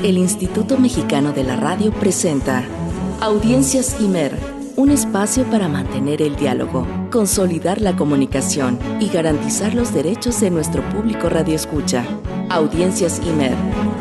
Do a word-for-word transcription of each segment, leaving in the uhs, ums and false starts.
El Instituto Mexicano de la Radio presenta Audiencias IMER, un espacio para mantener el diálogo, consolidar la comunicación y garantizar los derechos de nuestro público radioescucha. Audiencias IMER.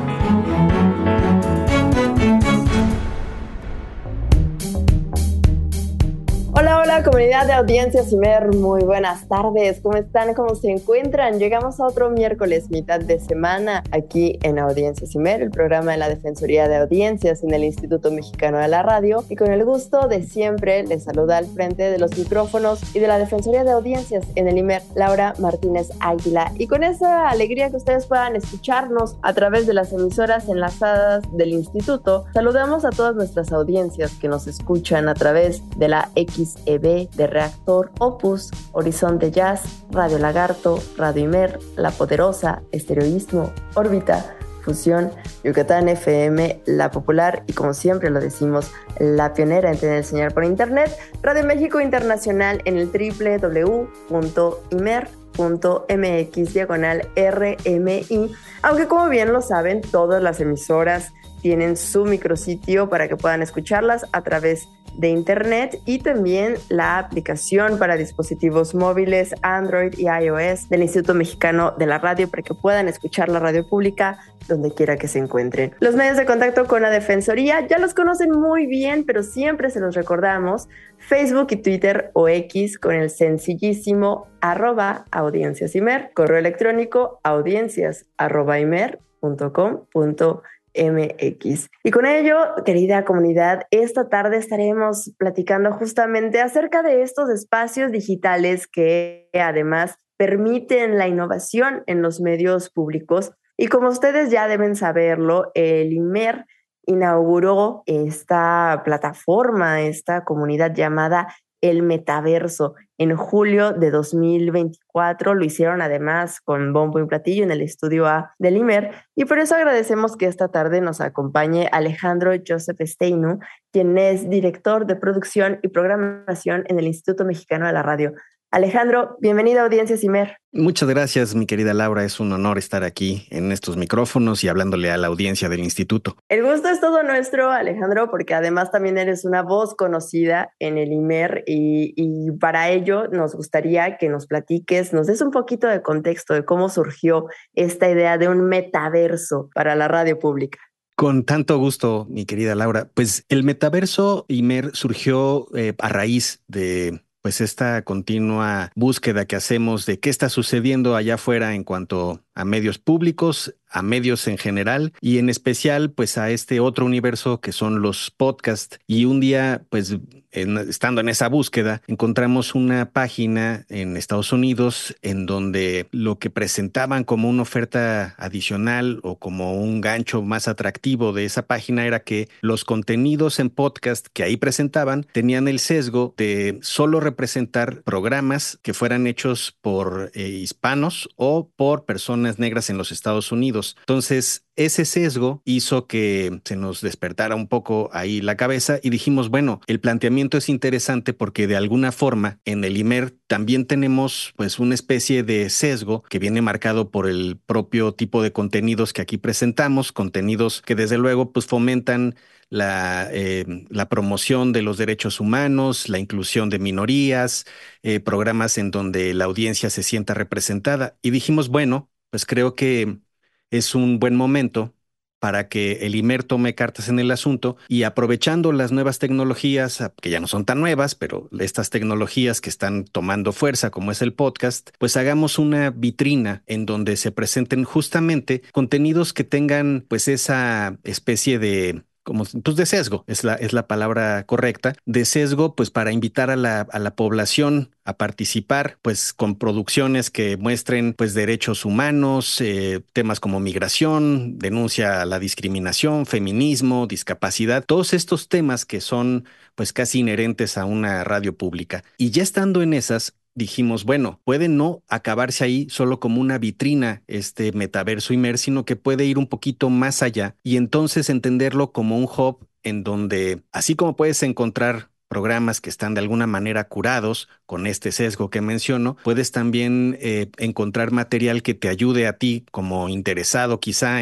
Hola, hola, comunidad de Audiencias IMER, muy buenas tardes, ¿cómo están? ¿Cómo se encuentran? Llegamos a otro miércoles, mitad de semana, aquí en Audiencias IMER, el programa de la Defensoría de Audiencias en el Instituto Mexicano de la Radio, y con el gusto de siempre les saluda al frente de los micrófonos y de la Defensoría de Audiencias en el IMER, Laura Martínez Águila, y con esa alegría que ustedes puedan escucharnos a través de las emisoras enlazadas del Instituto, saludamos a todas nuestras audiencias que nos escuchan a través de la X E B de Reactor, Opus, Horizonte Jazz, Radio Lagarto, Radio IMER, La Poderosa, Estereoísmo, Órbita, Fusión, Yucatán F M, La Popular y, como siempre lo decimos, la pionera en tener señal por internet, Radio México Internacional en el doble u doble u doble u punto imer punto m x diagonal R M I, aunque como bien lo saben, todas las emisoras tienen su micrositio para que puedan escucharlas a través de internet y también la aplicación para dispositivos móviles Android y iOS del Instituto Mexicano de la Radio para que puedan escuchar la radio pública donde quiera que se encuentren. Los medios de contacto con la Defensoría ya los conocen muy bien, pero siempre se los recordamos: Facebook y Twitter o X con el sencillísimo arroba audiencias imer, correo electrónico audiencias arroba imer punto com punto M X. Y con ello, querida comunidad, esta tarde estaremos platicando justamente acerca de estos espacios digitales que además permiten la innovación en los medios públicos. Y como ustedes ya deben saberlo, el IMER inauguró esta plataforma, esta comunidad llamada el Metaverso en julio de dos mil veinticuatro. Lo hicieron además con bombo y platillo en el estudio A del IMER, y por eso agradecemos que esta tarde nos acompañe Alejandro Joseph Steinu, quien es director de producción y programación en el Instituto Mexicano de la Radio. Alejandro, bienvenido a Audiencias IMER. Muchas gracias, mi querida Laura. Es un honor estar aquí en estos micrófonos y hablándole a la audiencia del instituto. El gusto es todo nuestro, Alejandro, porque además también eres una voz conocida en el IMER y, y para ello nos gustaría que nos platiques, nos des un poquito de contexto de cómo surgió esta idea de un metaverso para la radio pública. Con tanto gusto, mi querida Laura. Pues el metaverso IMER surgió eh, a raíz de pues esta continua búsqueda que hacemos de qué está sucediendo allá afuera en cuanto a medios públicos, a medios en general y en especial pues a este otro universo que son los podcasts. Y un día pues en, estando en esa búsqueda encontramos una página en Estados Unidos en donde lo que presentaban como una oferta adicional o como un gancho más atractivo de esa página era que los contenidos en podcast que ahí presentaban tenían el sesgo de solo representar programas que fueran hechos por eh, hispanos o por personas negras en los Estados Unidos. Entonces, ese sesgo hizo que se nos despertara un poco ahí la cabeza y dijimos, bueno, el planteamiento es interesante porque de alguna forma en el IMER también tenemos pues una especie de sesgo que viene marcado por el propio tipo de contenidos que aquí presentamos, contenidos que desde luego pues fomentan La, eh, la promoción de los derechos humanos, la inclusión de minorías, eh, programas en donde la audiencia se sienta representada. Y dijimos, bueno, pues creo que es un buen momento para que el IMER tome cartas en el asunto y aprovechando las nuevas tecnologías, que ya no son tan nuevas, pero estas tecnologías que están tomando fuerza, como es el podcast, pues hagamos una vitrina en donde se presenten justamente contenidos que tengan pues esa especie de como pues de sesgo, es la, es la palabra correcta, de sesgo, pues para invitar a la, a la población a participar, pues con producciones que muestren pues derechos humanos, eh, temas como migración, denuncia a la discriminación, feminismo, discapacidad, todos estos temas que son pues casi inherentes a una radio pública. Y ya estando en esas, dijimos, bueno, puede no acabarse ahí solo como una vitrina este metaverso IMER, sino que puede ir un poquito más allá y entonces entenderlo como un hub en donde, así como puedes encontrar programas que están de alguna manera curados con este sesgo que menciono, puedes también eh, encontrar material que te ayude a ti como interesado quizá en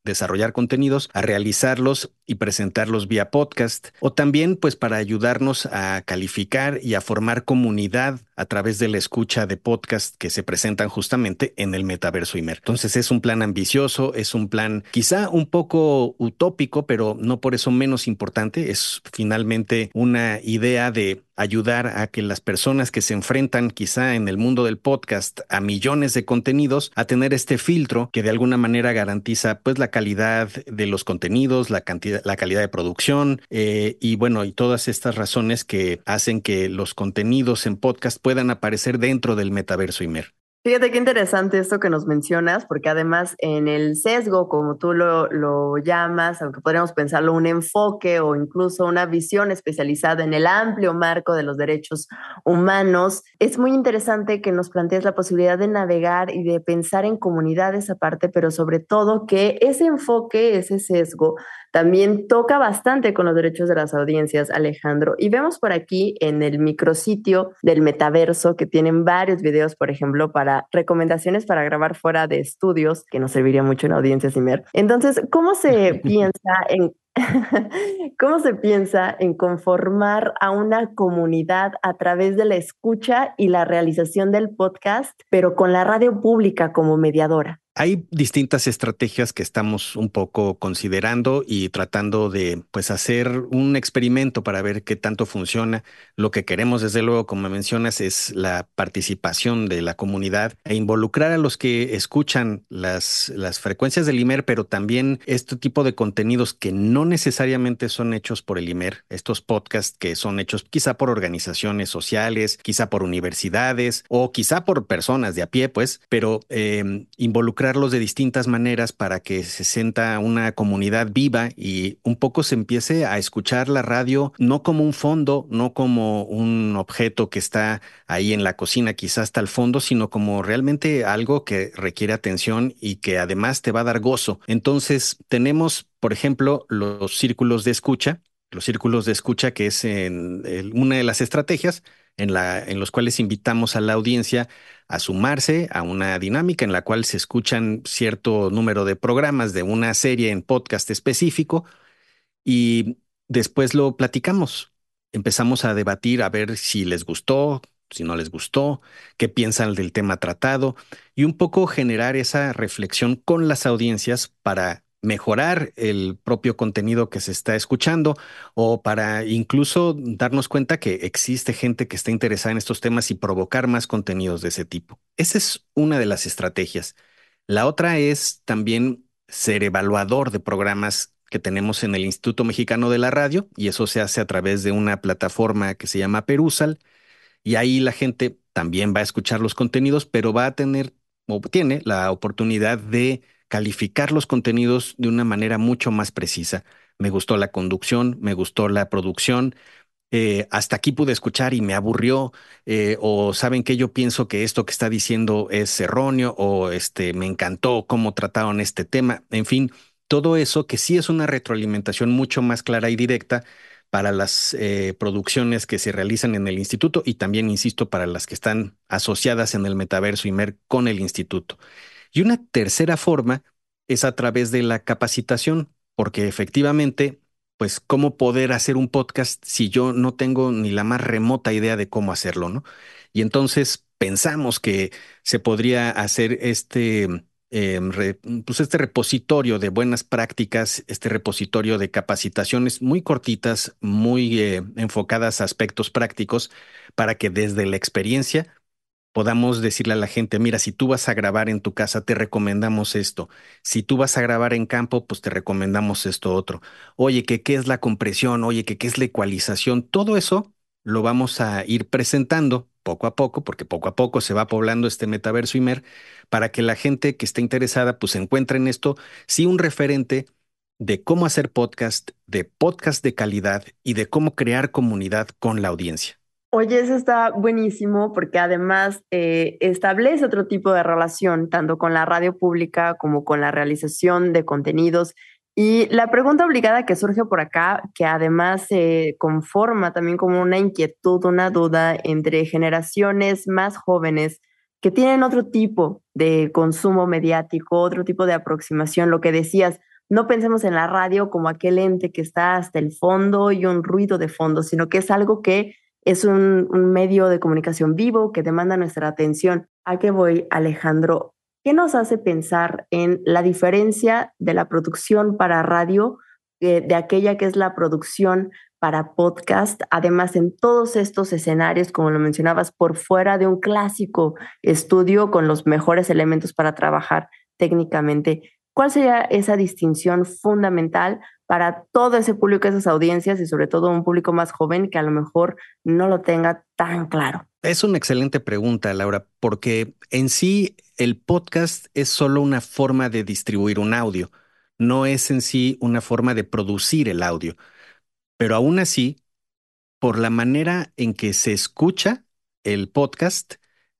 desarrollar contenidos, a realizarlos y presentarlos vía podcast, o también pues para ayudarnos a calificar y a formar comunidad a través de la escucha de podcast que se presentan justamente en el Metaverso Imer. Entonces es un plan ambicioso, es un plan quizá un poco utópico, pero no por eso menos importante. Es finalmente una idea de ayudar a que las personas que se enfrentan quizá en el mundo del podcast a millones de contenidos, a tener este filtro que de alguna manera garantiza pues la calidad de los contenidos, la cantidad, la calidad de producción eh, y bueno, y todas estas razones que hacen que los contenidos en podcast puedan aparecer dentro del Metaverso Imer. Fíjate qué interesante esto que nos mencionas, porque además en el sesgo, como tú lo, lo llamas, aunque podríamos pensarlo un enfoque o incluso una visión especializada en el amplio marco de los derechos humanos, es muy interesante que nos plantees la posibilidad de navegar y de pensar en comunidades aparte, pero sobre todo que ese enfoque, ese sesgo, también toca bastante con los derechos de las audiencias, Alejandro. Y vemos por aquí en el micrositio del Metaverso que tienen varios videos, por ejemplo, para recomendaciones para grabar fuera de estudios, que nos serviría mucho en Audiencias Imer. Entonces, ¿cómo se piensa en ¿Cómo se piensa en conformar a una comunidad a través de la escucha y la realización del podcast, pero con la radio pública como mediadora? Hay distintas estrategias que estamos un poco considerando y tratando de pues hacer un experimento para ver qué tanto funciona. Lo que queremos, desde luego, como mencionas, es la participación de la comunidad e involucrar a los que escuchan las, las frecuencias del Imer, pero también este tipo de contenidos que no necesariamente son hechos por el Imer, estos podcasts que son hechos quizá por organizaciones sociales, quizá por universidades o quizá por personas de a pie, pues, pero eh, involucrar de distintas maneras para que se sienta una comunidad viva y un poco se empiece a escuchar la radio no como un fondo, no como un objeto que está ahí en la cocina quizás hasta el fondo, sino como realmente algo que requiere atención y que además te va a dar gozo. Entonces tenemos, por ejemplo, los círculos de escucha, los círculos de escucha que es en, en una de las estrategias en, la, en los cuales invitamos a la audiencia a sumarse a una dinámica en la cual se escuchan cierto número de programas de una serie en podcast específico y después lo platicamos. Empezamos a debatir a ver si les gustó, si no les gustó, qué piensan del tema tratado y un poco generar esa reflexión con las audiencias para mejorar el propio contenido que se está escuchando o para incluso darnos cuenta que existe gente que está interesada en estos temas y provocar más contenidos de ese tipo. Esa es una de las estrategias. La otra es también ser evaluador de programas que tenemos en el Instituto Mexicano de la Radio y eso se hace a través de una plataforma que se llama Perusal y ahí la gente también va a escuchar los contenidos, pero va a tener o tiene la oportunidad de calificar los contenidos de una manera mucho más precisa. Me gustó la conducción, me gustó la producción, eh, hasta aquí pude escuchar y me aburrió, eh, o saben que yo pienso que esto que está diciendo es erróneo, o este, me encantó cómo trataron este tema, en fin, todo eso que sí es una retroalimentación mucho más clara y directa para las eh, producciones que se realizan en el instituto y también, insisto, para las que están asociadas en el Metaverso Imer con el instituto. Y una tercera forma es a través de la capacitación, porque efectivamente, pues, ¿cómo poder hacer un podcast si yo no tengo ni la más remota idea de cómo hacerlo, ¿no? Y entonces pensamos que se podría hacer este, eh, re- pues este repositorio de buenas prácticas, este repositorio de capacitaciones muy cortitas, muy eh, enfocadas a aspectos prácticos, para que desde la experiencia podamos decirle a la gente, mira, si tú vas a grabar en tu casa, te recomendamos esto. Si tú vas a grabar en campo, pues te recomendamos esto otro. Oye, que qué es la compresión, oye, que qué es la ecualización. Todo eso lo vamos a ir presentando poco a poco, porque poco a poco se va poblando este Metaverso Imer, para que la gente que esté interesada, pues encuentre en esto, sí, un referente de cómo hacer podcast, de podcast de calidad y de cómo crear comunidad con la audiencia. Oye, eso está buenísimo porque además eh, establece otro tipo de relación, tanto con la radio pública como con la realización de contenidos. Y la pregunta obligada que surge por acá, que además se conforma también como una inquietud, una duda entre generaciones más jóvenes que tienen otro tipo de consumo mediático, otro tipo de aproximación, lo que decías, no pensemos en la radio como aquel ente que está hasta el fondo y un ruido de fondo, sino que es algo que es un, un medio de comunicación vivo que demanda nuestra atención. ¿A qué voy, Alejandro? ¿Qué nos hace pensar en la diferencia de la producción para radio eh, de aquella que es la producción para podcast? Además, en todos estos escenarios, como lo mencionabas, por fuera de un clásico estudio con los mejores elementos para trabajar técnicamente, ¿cuál sería esa distinción fundamental para todo ese público, esas audiencias y sobre todo un público más joven que a lo mejor no lo tenga tan claro? Es una excelente pregunta, Laura, porque en sí el podcast es solo una forma de distribuir un audio, no es en sí una forma de producir el audio, pero aún así, por la manera en que se escucha el podcast,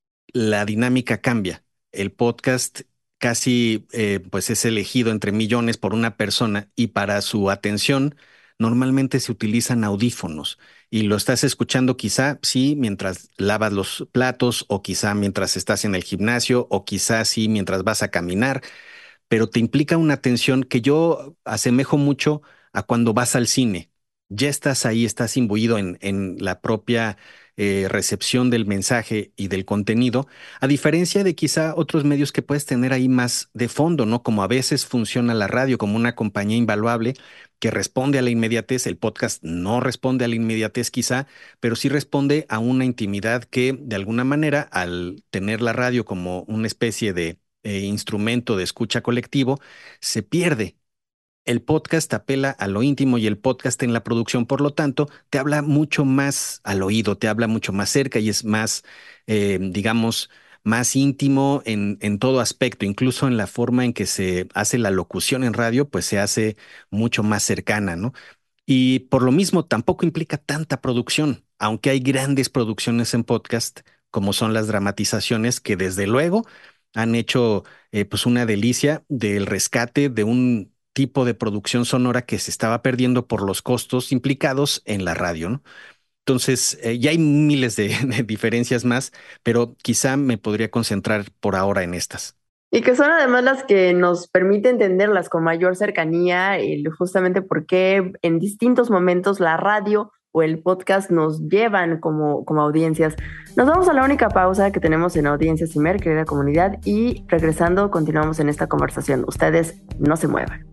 la dinámica cambia. El podcast casi eh, pues es elegido entre millones por una persona y para su atención normalmente se utilizan audífonos y lo estás escuchando quizá sí mientras lavas los platos o quizá mientras estás en el gimnasio o quizá sí mientras vas a caminar, pero te implica una atención que yo asemejo mucho a cuando vas al cine. Ya estás ahí, estás imbuido en, en la propia eh, recepción del mensaje y del contenido, a diferencia de quizá otros medios que puedes tener ahí más de fondo, ¿no? Como a veces funciona la radio como una compañía invaluable que responde a la inmediatez. El podcast no responde a la inmediatez quizá, pero sí responde a una intimidad que de alguna manera, al tener la radio como una especie de eh, instrumento de escucha colectivo, se pierde. El podcast apela a lo íntimo y el podcast en la producción, por lo tanto, te habla mucho más al oído, te habla mucho más cerca y es más, eh, digamos, más íntimo en, en todo aspecto, incluso en la forma en que se hace la locución en radio, pues se hace mucho más cercana, ¿no? Y por lo mismo tampoco implica tanta producción, aunque hay grandes producciones en podcast, como son las dramatizaciones, que desde luego han hecho eh, pues una delicia del rescate de un tipo de producción sonora que se estaba perdiendo por los costos implicados en la radio, ¿no? Entonces, eh, ya hay miles de, de diferencias más, pero quizá me podría concentrar por ahora en estas. Y que son además las que nos permite entenderlas con mayor cercanía, y justamente porque en distintos momentos la radio o el podcast nos llevan como, como audiencias. Nos vamos a la única pausa que tenemos en Audiencias Imer, querida comunidad, y regresando continuamos en esta conversación. Ustedes no se muevan.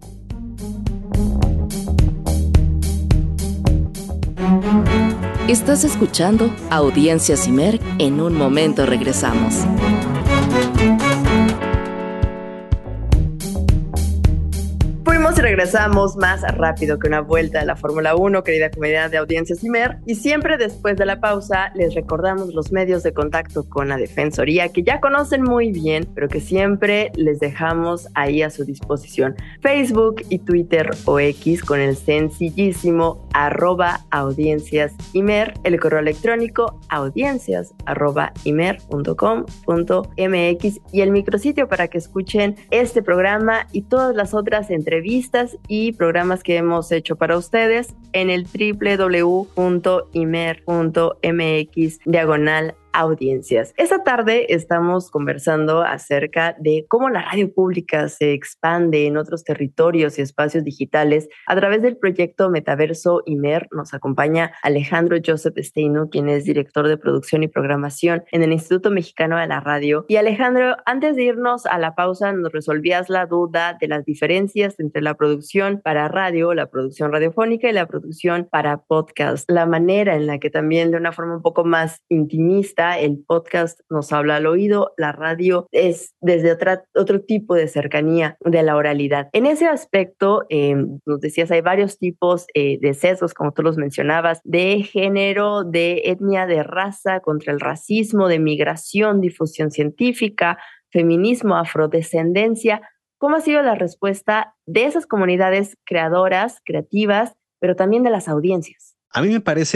Estás escuchando Audiencias Imer. En un momento regresamos. Y regresamos más rápido que una vuelta a la Fórmula uno, querida comunidad de Audiencias Imer. Y siempre después de la pausa les recordamos los medios de contacto con la Defensoría, que ya conocen muy bien, pero que siempre les dejamos ahí a su disposición. Facebook y Twitter o X con el sencillísimo arroba Audiencias Imer, el correo electrónico audiencias arroba imer punto com punto mx y el micrositio para que escuchen este programa y todas las otras entrevistas y programas que hemos hecho para ustedes en el doble u doble u doble u punto imer punto mx diagonal audiencias. Esta tarde estamos conversando acerca de cómo la radio pública se expande en otros territorios y espacios digitales a través del proyecto Metaverso Imer. Nos acompaña Alejandro Joseph Steino, quien es director de producción y programación en el Instituto Mexicano de la Radio. Y Alejandro, antes de irnos a la pausa, nos resolvías la duda de las diferencias entre la producción para radio, la producción radiofónica y la producción para podcast. La manera en la que también de una forma un poco más intimista el podcast nos habla al oído, la radio es desde otra, otro tipo de cercanía de la oralidad. En ese aspecto, eh, nos decías, hay varios tipos eh, de sesgos, como tú los mencionabas, de género, de etnia, de raza, contra el racismo, de migración, difusión científica, feminismo, afrodescendencia. ¿Cómo ha sido la respuesta de esas comunidades creadoras, creativas, pero también de las audiencias? A mí me parece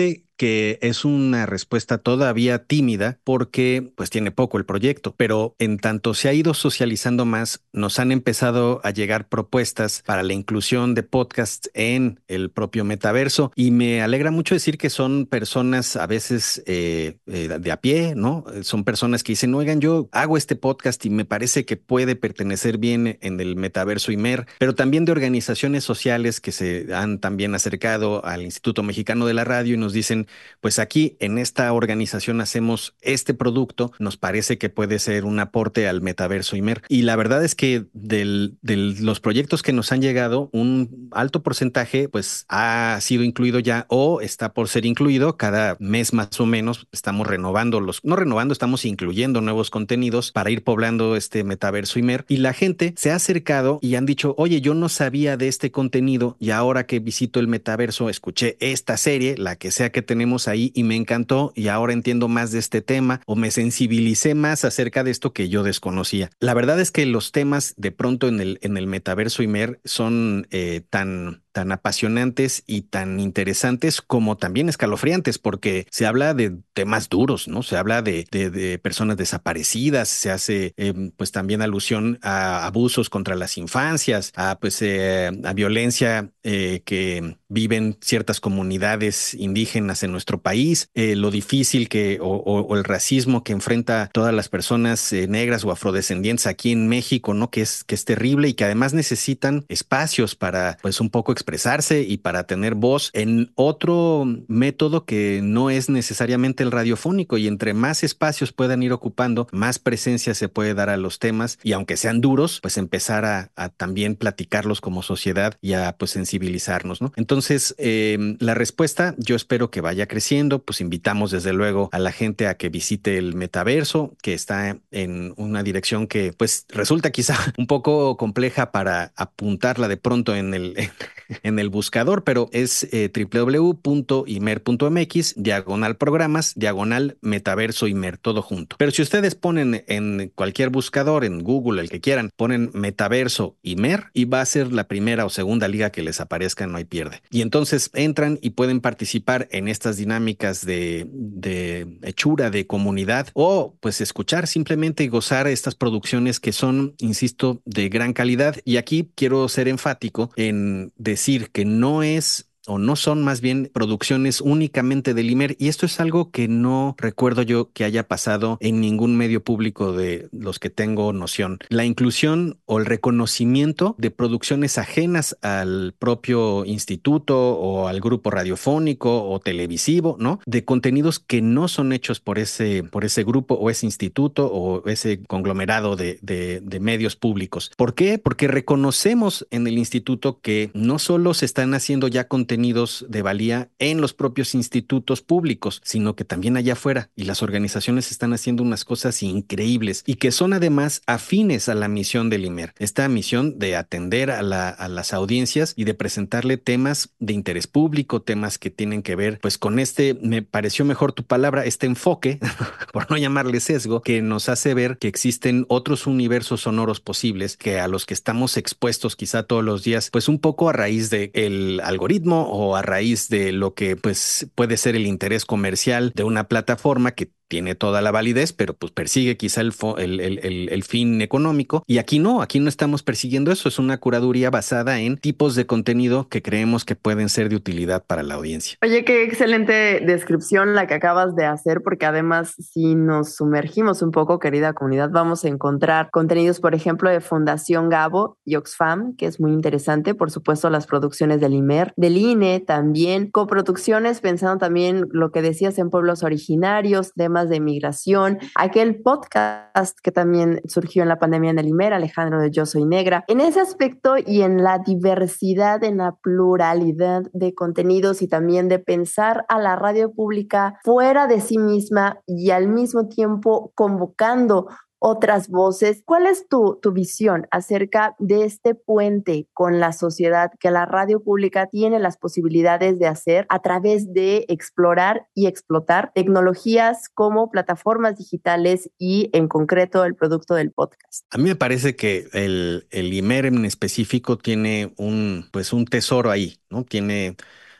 que es una respuesta todavía tímida porque pues tiene poco el proyecto, pero en tanto se ha ido socializando más, nos han empezado a llegar propuestas para la inclusión de podcasts en el propio metaverso y me alegra mucho decir que son personas a veces eh, eh, de a pie, ¿no? Son personas que dicen, oigan, yo hago este podcast y me parece que puede pertenecer bien en el metaverso Imer, pero también de organizaciones sociales que se han también acercado al Instituto Mexicano de la Radio y nos dicen, pues aquí en esta organización hacemos este producto, nos parece que puede ser un aporte al metaverso Imer. Y la verdad es que de los proyectos que nos han llegado, un alto porcentaje pues ha sido incluido ya o está por ser incluido. Cada mes más o menos estamos renovando los, no renovando, estamos incluyendo nuevos contenidos para ir poblando este metaverso Imer. Y la gente se ha acercado y han dicho, oye, yo no sabía de este contenido y ahora que visito el metaverso escuché esta serie, la que sea que tenemos ahí y me encantó y ahora entiendo más de este tema o me sensibilicé más acerca de esto que yo desconocía. La verdad es que los temas de pronto en el, en el metaverso Imer son eh, tan tan apasionantes y tan interesantes como también escalofriantes, porque se habla de temas duros, ¿no? Se habla de, de, de personas desaparecidas, se hace eh, pues también alusión a abusos contra las infancias, a pues eh, a violencia eh, que viven ciertas comunidades indígenas en nuestro país, eh, lo difícil que o, o, o el racismo que enfrenta todas las personas eh, negras o afrodescendientes aquí en México, ¿no? Que es, que es terrible y que además necesitan espacios para pues un poco expresarse y para tener voz en otro método que no es necesariamente el radiofónico, y entre más espacios puedan ir ocupando, más presencia se puede dar a los temas y aunque sean duros, pues empezar a, a también platicarlos como sociedad y a pues sensibilizarnos, ¿no? Entonces, eh, la respuesta yo espero que vaya creciendo, pues invitamos desde luego a la gente a que visite el metaverso, que está en una dirección que pues resulta quizá un poco compleja para apuntarla de pronto en el en el buscador, pero es eh, doble u doble u doble u punto imer punto m x, diagonal programas, diagonal metaverso Imer, todo junto. Pero si ustedes ponen en cualquier buscador, en Google, el que quieran, ponen metaverso Imer y va a ser la primera o segunda liga que les aparezca, no hay pierde. Y entonces entran y pueden participar en estas dinámicas de, de hechura, de comunidad, o pues escuchar simplemente y gozar estas producciones que son, insisto, de gran calidad. Y aquí quiero ser enfático en decir que no es o no son más bien producciones únicamente del Imer, y esto es algo que no recuerdo yo que haya pasado en ningún medio público de los que tengo noción. La inclusión o el reconocimiento de producciones ajenas al propio instituto o al grupo radiofónico o televisivo, ¿no? De contenidos que no son hechos por ese, por ese grupo o ese instituto o ese conglomerado de, de, de medios públicos. ¿Por qué? Porque reconocemos en el instituto que no solo se están haciendo ya contenidos de valía en los propios institutos públicos, sino que también allá afuera, y las organizaciones están haciendo unas cosas increíbles y que son además afines a la misión del Imer, esta misión de atender a, la, a las audiencias y de presentarle temas de interés público, temas que tienen que ver pues con este, me pareció mejor tu palabra, este enfoque, por no llamarle sesgo, que nos hace ver que existen otros universos sonoros posibles que a los que estamos expuestos quizá todos los días, pues un poco a raíz del algoritmo o a raíz de lo que pues puede ser el interés comercial de una plataforma que tiene toda la validez, pero pues persigue quizá el, el, el, el fin económico. Y aquí no, aquí no estamos persiguiendo eso. Es una curaduría basada en tipos de contenido que creemos que pueden ser de utilidad para la audiencia. Oye, qué excelente descripción la que acabas de hacer, porque además si nos sumergimos un poco, querida comunidad, vamos a encontrar contenidos, por ejemplo, de Fundación Gabo y Oxfam, que es muy interesante. Por supuesto, las producciones del Imer, del I N E también, coproducciones, pensando también lo que decías en pueblos originarios, temas de migración, aquel podcast que también surgió en la pandemia en el Imer, Alejandro de Yo Soy Negra. En ese aspecto y en la diversidad, en la pluralidad de contenidos y también de pensar a la radio pública fuera de sí misma y al mismo tiempo convocando otras voces. ¿Cuál es tu, tu visión acerca de este puente con la sociedad que la radio pública tiene las posibilidades de hacer a través de explorar y explotar tecnologías como plataformas digitales y en concreto el producto del podcast? A mí me parece que el, el Imer en específico tiene un, pues un tesoro ahí, ¿no? Tiene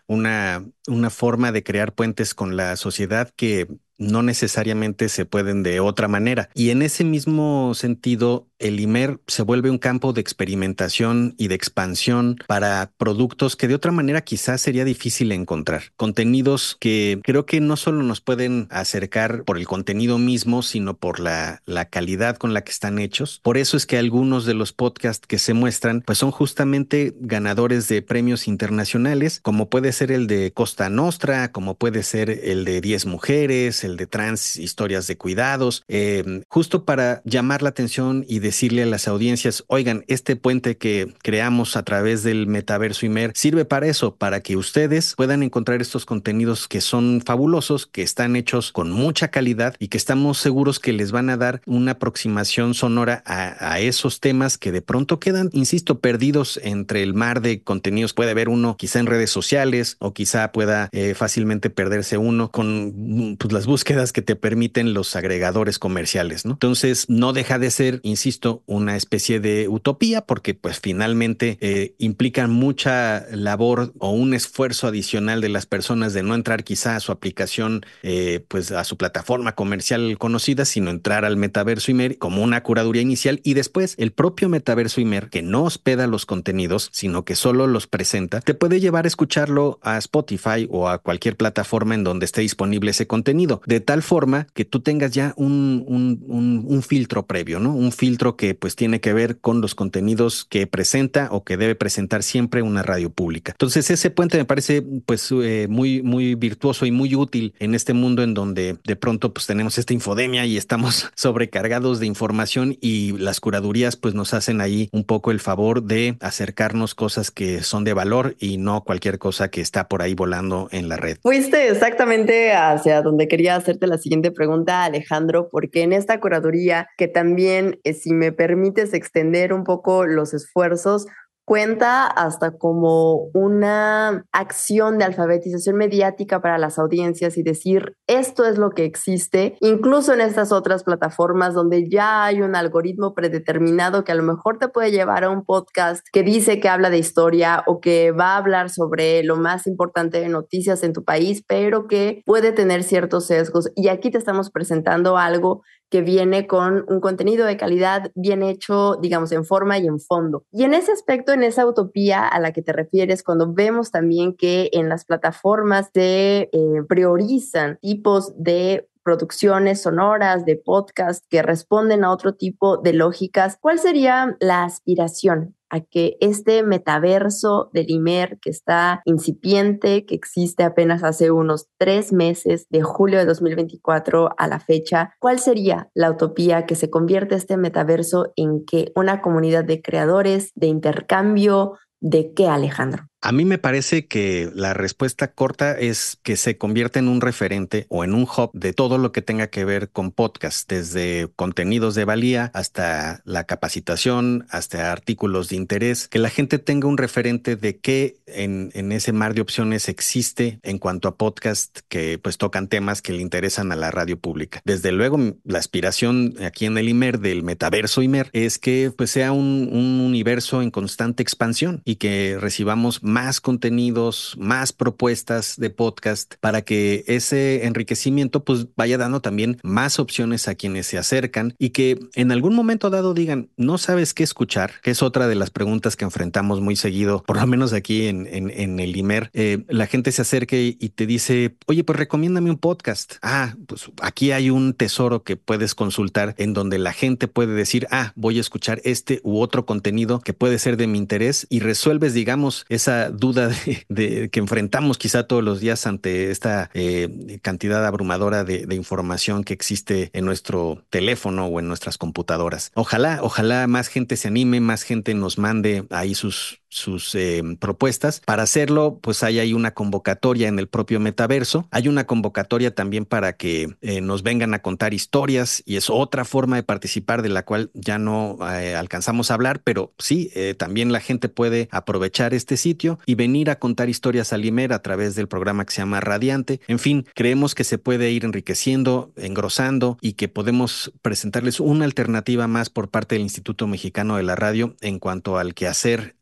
una, una forma de crear puentes con la sociedad que no necesariamente se pueden de otra manera. Y en ese mismo sentido, el IMER se vuelve un campo de experimentación y de expansión para productos que de otra manera quizás sería difícil encontrar. Contenidos que creo que no solo nos pueden acercar por el contenido mismo, sino por la, la calidad con la que están hechos. Por eso es que algunos de los podcasts que se muestran, pues son justamente ganadores de premios internacionales, como puede ser el de Costa Nostra, como puede ser el de diez mujeres, el de Trans Historias de Cuidados, eh, justo para llamar la atención y decirle a las audiencias, oigan, este puente que creamos a través del metaverso IMER sirve para eso, para que ustedes puedan encontrar estos contenidos que son fabulosos, que están hechos con mucha calidad y que estamos seguros que les van a dar una aproximación sonora a, a esos temas que de pronto quedan, insisto, perdidos entre el mar de contenidos. Puede haber uno quizá en redes sociales o quizá pueda eh, fácilmente perderse uno con pues, las búsquedas que te permiten los agregadores comerciales, ¿no? Entonces no deja de ser, insisto, una especie de utopía porque pues finalmente eh, implican mucha labor o un esfuerzo adicional de las personas de no entrar quizá a su aplicación, eh, pues a su plataforma comercial conocida, sino entrar al metaverso IMER como una curaduría inicial y después el propio metaverso IMER, que no hospeda los contenidos, sino que solo los presenta, te puede llevar a escucharlo a Spotify o a cualquier plataforma en donde esté disponible ese contenido, de tal forma que tú tengas ya un, un, un, un filtro previo, ¿no? Un filtro que pues tiene que ver con los contenidos que presenta o que debe presentar siempre una radio pública. Entonces ese puente me parece pues eh, muy, muy virtuoso y muy útil en este mundo en donde de pronto pues tenemos esta infodemia y estamos sobrecargados de información y las curadurías pues nos hacen ahí un poco el favor de acercarnos cosas que son de valor y no cualquier cosa que está por ahí volando en la red. Fuiste exactamente hacia donde quería hacerte la siguiente pregunta, Alejandro, porque en esta curaduría, que también, eh, si me permites extender un poco los esfuerzos, cuenta hasta como una acción de alfabetización mediática para las audiencias y decir, esto es lo que existe, incluso en estas otras plataformas donde ya hay un algoritmo predeterminado que a lo mejor te puede llevar a un podcast que dice que habla de historia o que va a hablar sobre lo más importante de noticias en tu país, pero que puede tener ciertos sesgos. Y aquí te estamos presentando algo que viene con un contenido de calidad bien hecho, digamos, en forma y en fondo. Y en ese aspecto, en esa utopía a la que te refieres, cuando vemos también que en las plataformas se eh, priorizan tipos de producciones sonoras, de podcast que responden a otro tipo de lógicas, ¿cuál sería la aspiración a que este metaverso del IMER, que está incipiente, que existe apenas hace unos tres meses, de julio de dos mil veinticuatro a la fecha, cuál sería la utopía que se convierte este metaverso en que una comunidad de creadores, de intercambio, de qué, Alejandro? A mí me parece que la respuesta corta es que se convierta en un referente o en un hub de todo lo que tenga que ver con podcast, desde contenidos de valía hasta la capacitación, hasta artículos de interés, que la gente tenga un referente de qué en, en ese mar de opciones existe en cuanto a podcast que pues tocan temas que le interesan a la radio pública. Desde luego, la aspiración aquí en el IMER del metaverso IMER es que pues sea un, un universo en constante expansión y que recibamos más contenidos, más propuestas de podcast para que ese enriquecimiento pues vaya dando también más opciones a quienes se acercan y que en algún momento dado digan, no sabes qué escuchar, que es otra de las preguntas que enfrentamos muy seguido, por lo menos aquí en, en, en el IMER. Eh, la gente se acerca y, y te dice, oye, pues recomiéndame un podcast. Ah, pues aquí hay un tesoro que puedes consultar en donde la gente puede decir, ah, voy a escuchar este u otro contenido que puede ser de mi interés y resuelves, digamos, esa duda de, de que enfrentamos quizá todos los días ante esta eh, cantidad abrumadora de, de información que existe en nuestro teléfono o en nuestras computadoras. Ojalá, ojalá más gente se anime, más gente nos mande ahí sus sus eh, propuestas. Para hacerlo, pues hay ahí una convocatoria en el propio metaverso. Hay una convocatoria también para que eh, nos vengan a contar historias y es otra forma de participar de la cual ya no eh, alcanzamos a hablar, pero sí, eh, también la gente puede aprovechar este sitio y venir a contar historias al IMER a través del programa que se llama Radiante. En fin, creemos que se puede ir enriqueciendo, engrosando y que podemos presentarles una alternativa más por parte del Instituto Mexicano de la Radio en cuanto al quehacer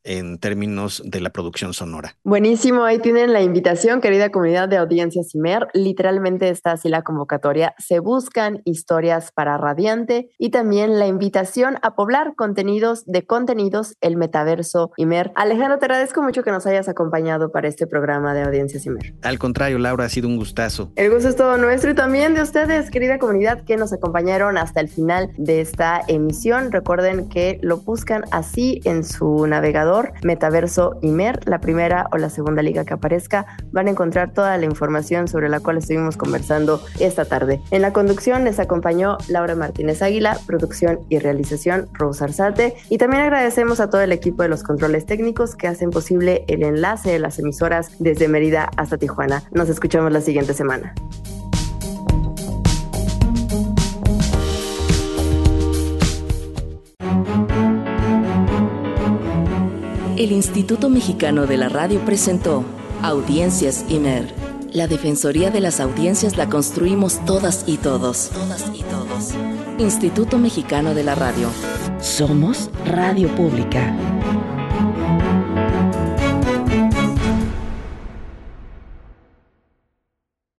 en términos de la producción sonora. Buenísimo, ahí tienen la invitación, querida comunidad de Audiencias Imer. Literalmente está así la convocatoria. Se buscan historias para Radiante y también la invitación a poblar contenidos de contenidos el metaverso Imer. Alejandro, te agradezco mucho que nos hayas acompañado para este programa de Audiencias Imer. Al contrario, Laura, ha sido un gustazo. El gusto es todo nuestro y también de ustedes, querida comunidad, que nos acompañaron hasta el final de esta emisión. Recuerden que lo buscan así en su navegador, Metaverso Imer, la primera o la segunda liga que aparezca. Van a encontrar toda la información sobre la cual estuvimos conversando esta tarde. En la conducción les acompañó Laura Martínez Águila, producción y realización Rose Arzate, y también agradecemos a todo el equipo de los controles técnicos que hacen posible el enlace de las emisoras desde Mérida hasta Tijuana. Nos escuchamos la siguiente semana. El Instituto Mexicano de la Radio presentó Audiencias Imer. La Defensoría de las Audiencias la construimos todas y todos. Todas y todos. Instituto Mexicano de la Radio. Somos Radio Pública.